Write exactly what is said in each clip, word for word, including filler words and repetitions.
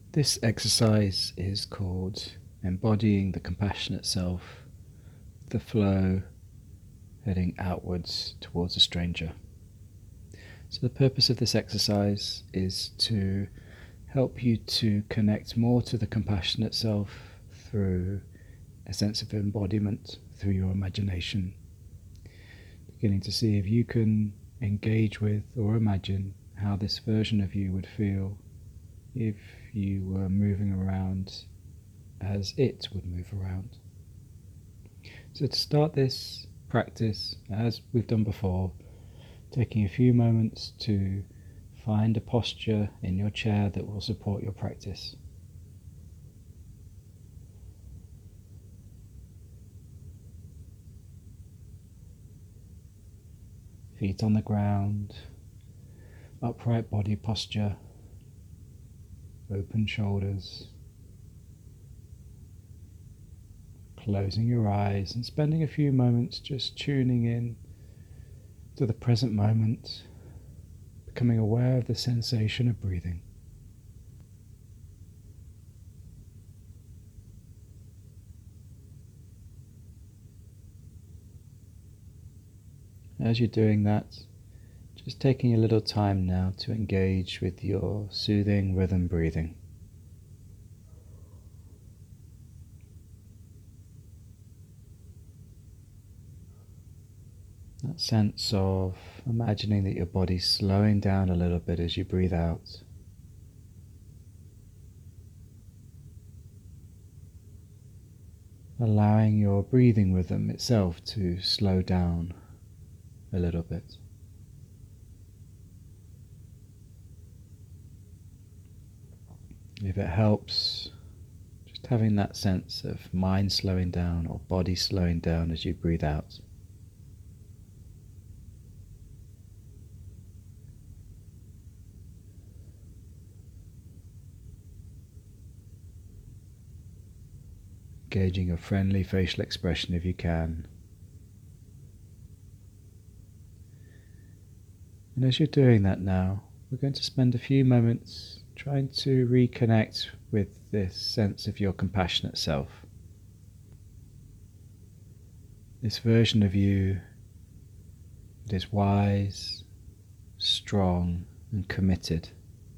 This exercise is called embodying the compassionate self, the flow heading outwards towards a stranger. So the purpose of this exercise is to help you to connect more to the compassionate self through a sense of embodiment, through your imagination, beginning to see if you can engage with or imagine how this version of you would feel if you were moving around as it would move around. So to start this practice, as we've done before, taking a few moments to find a posture in your chair that will support your practice. Feet on the ground, upright body posture, open shoulders, closing your eyes and spending a few moments just tuning in to the present moment, becoming aware of the sensation of breathing. As you're doing that, just taking a little time now to engage with your soothing rhythm breathing. That sense of imagining that your body's slowing down a little bit as you breathe out. Allowing your breathing rhythm itself to slow down a little bit. If it helps, just having that sense of mind slowing down or body slowing down as you breathe out. Engaging a friendly facial expression if you can. And as you're doing that now, we're going to spend a few moments trying to reconnect with this sense of your compassionate self. This version of you that is wise, strong, and committed.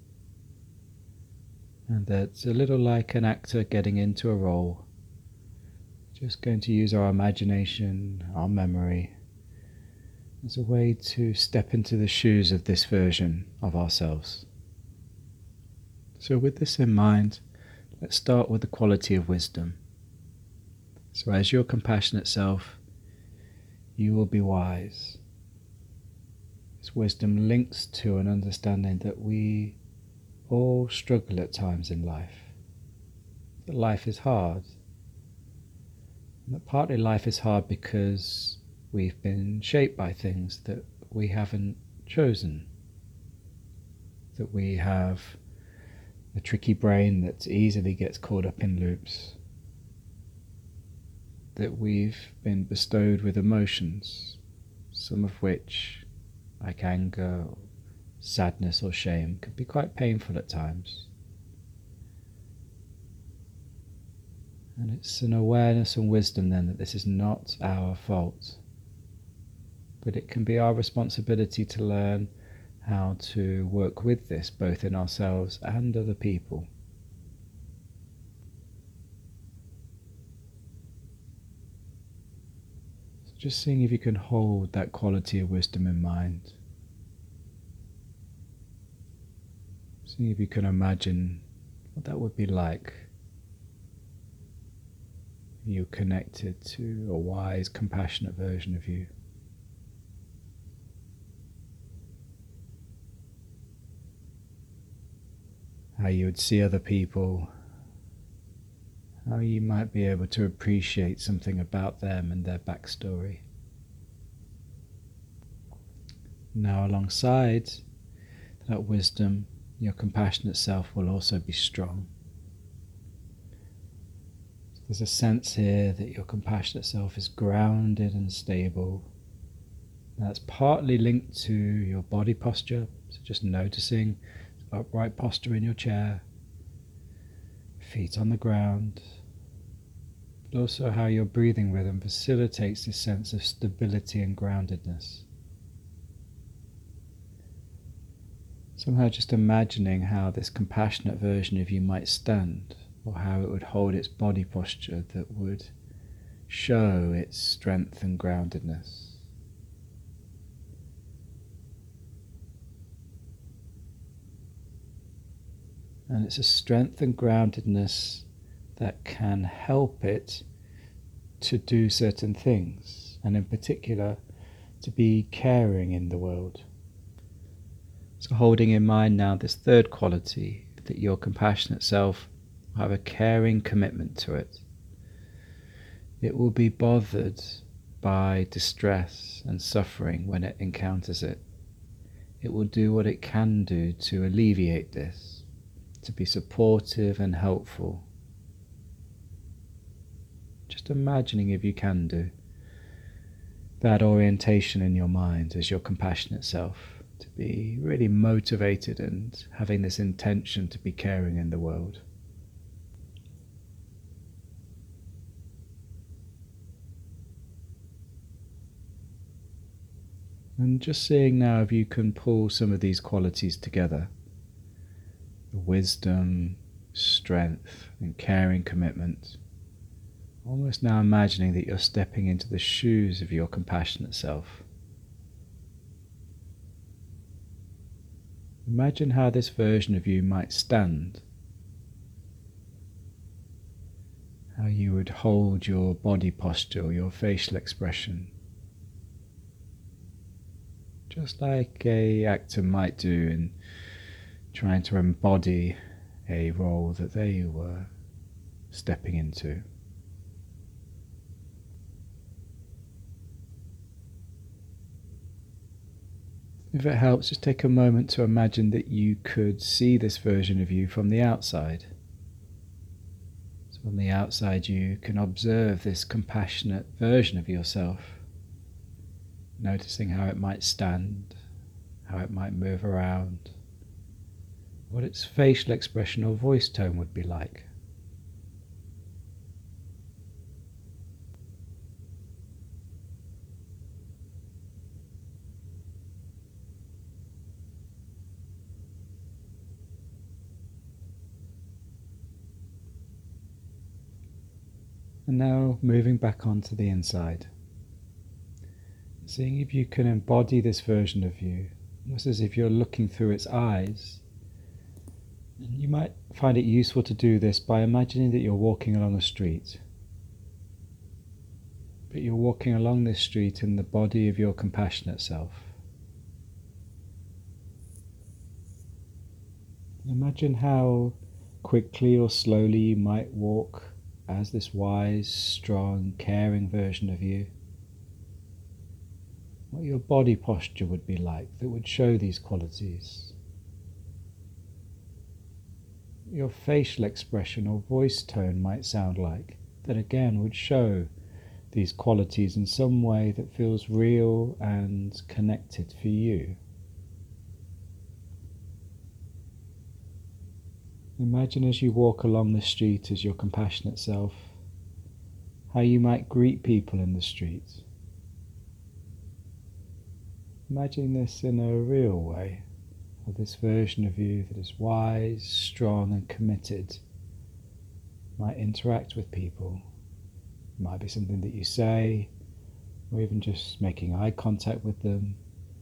And that's a little like an actor getting into a role. Just going to use our imagination, our memory, as a way to step into the shoes of this version of ourselves. So with this in mind, let's start with the quality of wisdom. So as your compassionate self, you will be wise. This wisdom links to an understanding that we all struggle at times in life, that life is hard. And that partly life is hard because we've been shaped by things that we haven't chosen. That we have a tricky brain that easily gets caught up in loops. That we've been bestowed with emotions, some of which, like anger, or sadness or shame, can be quite painful at times. And it's an awareness and wisdom then that this is not our fault, but it can be our responsibility to learn how to work with this both in ourselves and other people. So just seeing if you can hold that quality of wisdom in mind. Seeing if you can imagine what that would be like. You're connected to a wise, compassionate version of you. How you would see other people, how you might be able to appreciate something about them and their backstory. Now alongside that wisdom, your compassionate self will also be strong. There's a sense here that your compassionate self is grounded and stable. That's partly linked to your body posture, so just noticing upright posture in your chair, feet on the ground, but also how your breathing rhythm facilitates this sense of stability and groundedness. Somehow just imagining how this compassionate version of you might stand, or how it would hold its body posture that would show its strength and groundedness. And it's a strength and groundedness that can help it to do certain things, and in particular, to be caring in the world. So holding in mind now this third quality, that your compassionate self will have a caring commitment to it. It will be bothered by distress and suffering when it encounters it. It will do what it can do to alleviate this, to be supportive and helpful. Just imagining, if you can do, that orientation in your mind as your compassionate self, to be really motivated and having this intention to be caring in the world. And just seeing now if you can pull some of these qualities together. Wisdom, strength, and caring commitment. Almost now imagining that you're stepping into the shoes of your compassionate self. Imagine how this version of you might stand. How you would hold your body posture, your facial expression. Just like an actor might do in trying to embody a role that they were stepping into. If it helps, just take a moment to imagine that you could see this version of you from the outside. So on the outside you can observe this compassionate version of yourself, noticing how it might stand, how it might move around, what its facial expression or voice tone would be like. And now moving back onto the inside. Seeing if you can embody this version of you, almost as if you're looking through its eyes. And you might find it useful to do this by imagining that you're walking along a street. But you're walking along this street in the body of your compassionate self. Imagine how quickly or slowly you might walk as this wise, strong, caring version of you. What your body posture would be like that would show these qualities. Your facial expression or voice tone might sound like, that again would show these qualities in some way that feels real and connected for you. Imagine as you walk along the street as your compassionate self, how you might greet people in the street. Imagine this in a real way, of this version of you that is wise, strong and committed, might interact with people. It might be something that you say, or even just making eye contact with them.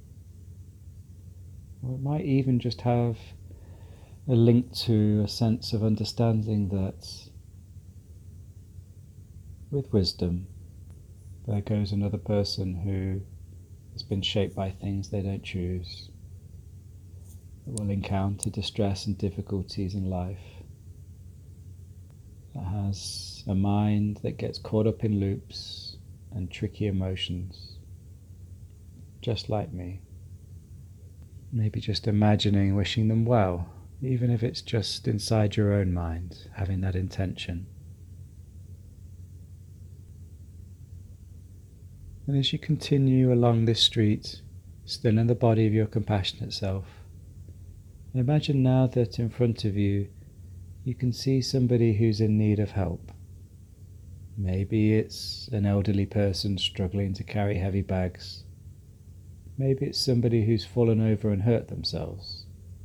Or it might even just have a link to a sense of understanding that with wisdom, there goes another person who has been shaped by things they don't choose, that will encounter distress and difficulties in life, that has a mind that gets caught up in loops and tricky emotions, just like me. Maybe just imagining wishing them well, even if it's just inside your own mind, having that intention. And as you continue along this street, still in the body of your compassionate self, imagine now that in front of you, you can see somebody who's in need of help. Maybe it's an elderly person struggling to carry heavy bags. Maybe it's somebody who's fallen over and hurt themselves.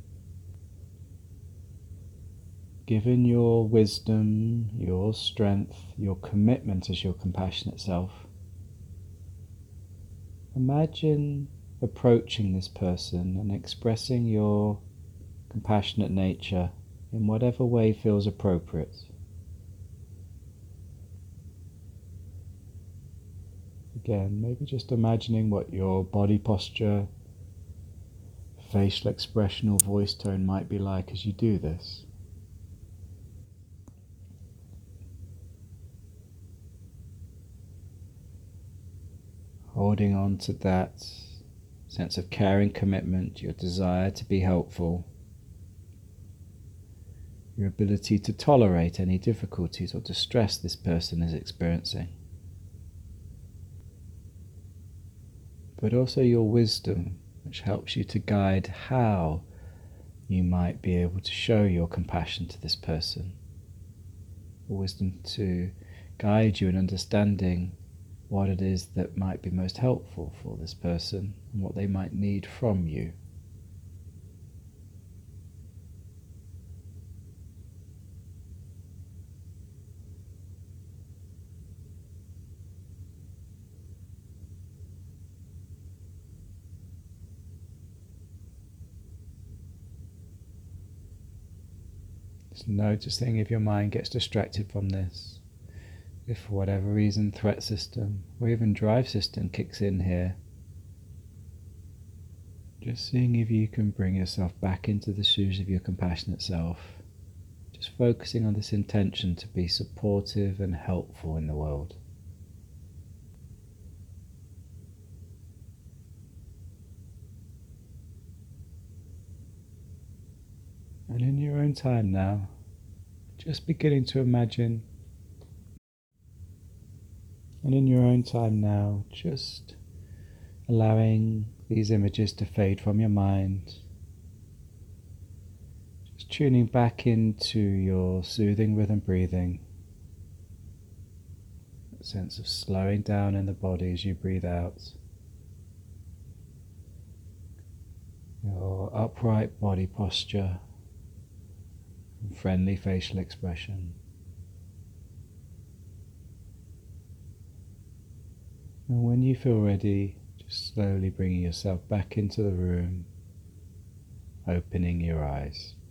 Given your wisdom, your strength, your commitment as your compassionate self, imagine approaching this person and expressing your compassionate nature in whatever way feels appropriate. Again, maybe just imagining what your body posture, facial expression or voice tone might be like as you do this. Holding on to that sense of care and commitment, your desire to be helpful, your ability to tolerate any difficulties or distress this person is experiencing, but also your wisdom, which helps you to guide how you might be able to show your compassion to this person. Wisdom to guide you in understanding what it is that might be most helpful for this person and what they might need from you. Just noticing if your mind gets distracted from this. If for whatever reason threat system or even drive system kicks in here, just seeing if you can bring yourself back into the shoes of your compassionate self, just focusing on this intention to be supportive and helpful in the world. And in your own time now, just beginning to imagine And in your own time now, just allowing these images to fade from your mind. Just tuning back into your soothing rhythm breathing. A sense of slowing down in the body as you breathe out. Your upright body posture and friendly facial expression. And when you feel ready, just slowly bringing yourself back into the room, opening your eyes.